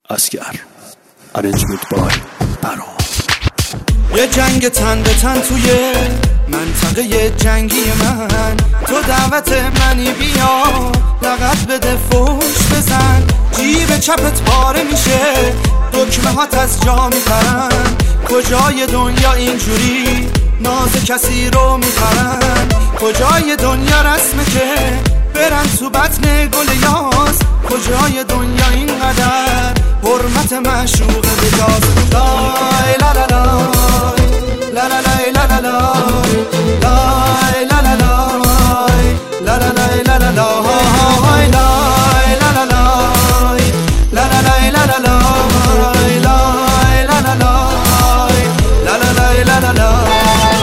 اسگر ارنجمنت بای برام. یه جنگ تن به تن توی منطقه جنگی من، تو دعوت منی بیا لغت بده فوش بزن، جیب چپت پاره میشه دکمه هات از جا میپرن، کجای دنیا اینجوری ناز کسی رو میخرن، کجای دنیا رسمه که برن تو بطن گل یاس، کجای دنیا اینقدر حرمت معشوق بجاست. لای لا لا لای لا لا لای لا لا لای لا لا لای لا لا لای لا لا لای لای لا لا لای لا لا لای لا لا لای لای لا لا لای لا لا لای لا لا لای.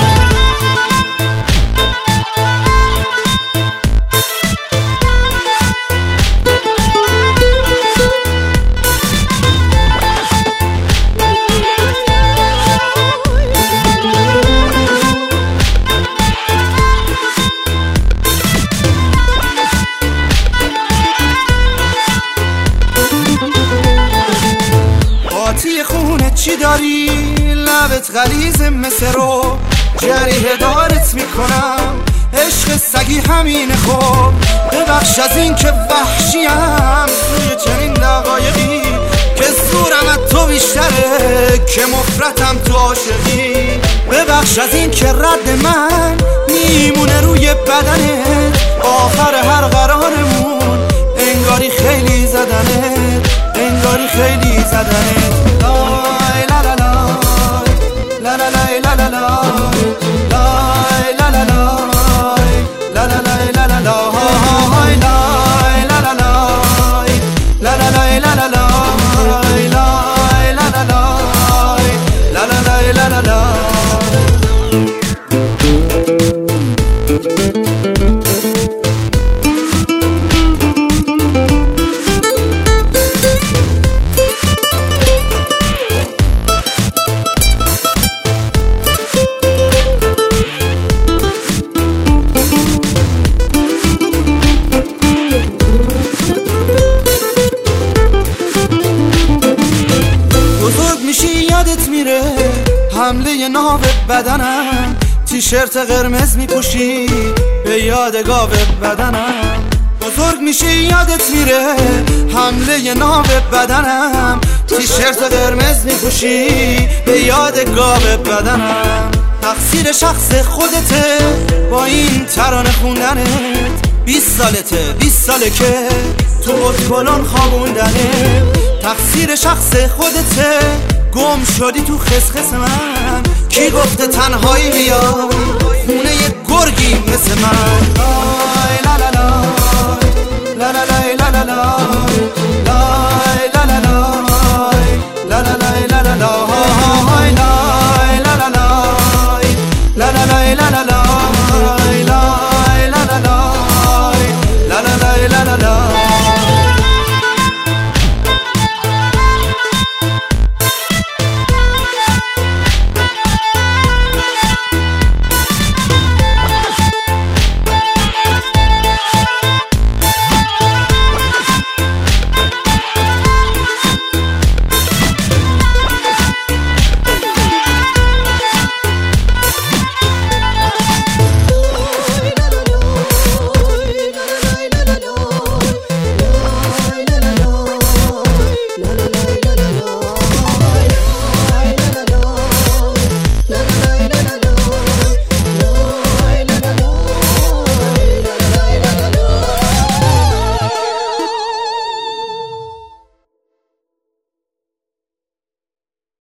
خونه چی داری؟ لبت غلیظ مثل رو جریه دارت میکنم، عشق سگی همینه خب ببخش از این که وحشیم توی چنین دقایقی، که زورم از تو بیشتره که مفرطم تو عاشقی، ببخش از این که رد من میمونه روی بدنت آخر هر قرارمون، انگاری خیلی زدنت انگاری خیلی زدنت. یادت میره حمله ناو بدنم، تیشرت قرمز میپوشی به یاد گاو بدنم، بزرگ میشی یادت میره حمله ناو بدنم، تیشرت قرمز میپوشی به یاد گاو بدنم، تقصیر شخص خودته با این ترانه خوندنت، 20 سالته 20 ساله که تو اتکلون خوابوندنه، تقصیر شخص خودته گم شدی تو خسخس من، کی گفته تنهایی بیای خونه یه گرگی مثل من. لا لا لا لا لا لا لا لا لا